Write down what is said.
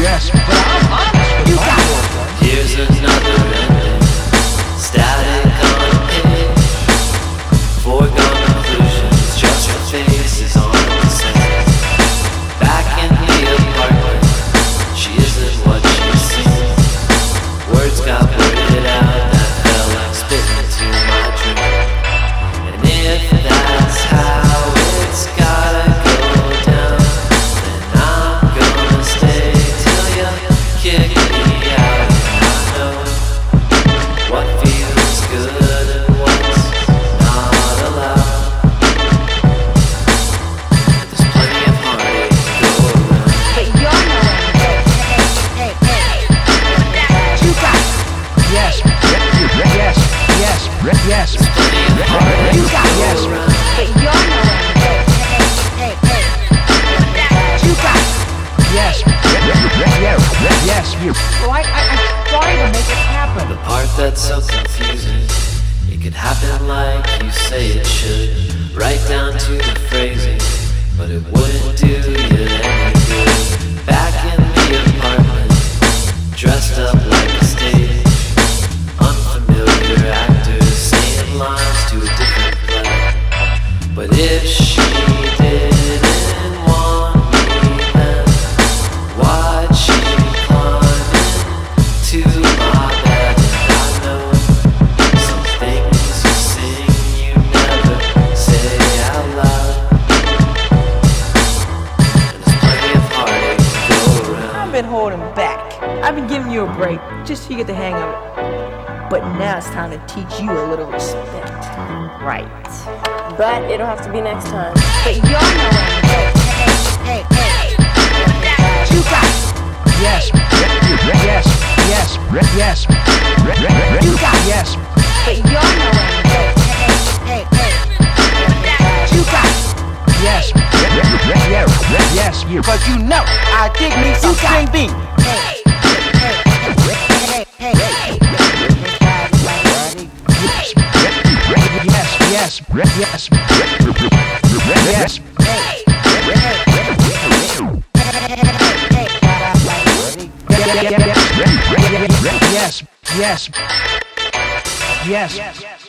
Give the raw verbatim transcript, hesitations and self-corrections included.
yes, but I'm honest with my girlfriend. Here's another ending, static on a page. Foregone conclusions, just the faces on the set. Back in the apartment, she isn't what she seems. Words got blurted out that felt like spit into my drink. And if that's how it's gotta go down, then I'm gonna stay till you kick me out. And I know what feels good and what's not allowed. And there's plenty of heartache to go around. But you're knowing, hey, hey, hey, hey, you got it. Yes, yes, yes, yes, There's plenty of heartache you to got go yes, around. But you're knowing, hey, hey, hey, hey, you got it. yes, yes, yes, you. So I, I, I try to make it happen. The part that's so confusing, it could happen like you say it should, right down to the phrasing, but it wouldn't do you any good. Back in the apartment, dressed up like a stage, unfamiliar actors saying lines to a different play. But if she didn't want me then, why'd she climb into my bed? And I know some things you sing you never say out loud. And there's plenty of heartache to go around. I've been holding back. I've been giving you a break just so you get the hang of it. But now it's time to teach you a little respect. Right. But it'll have to be next time. But you're knowing, hey, hey, hey, hey, you got it. Yes, yes, yes, yes, you got yes, But you're knowing, hey, hey, hey, you got it. yes, yes, yes, you. Cause you know I dig me some string beat. Hey, hey, hey, hey, hey. Yes, yes, yes, yes, yes, yes, yes, yes, yes.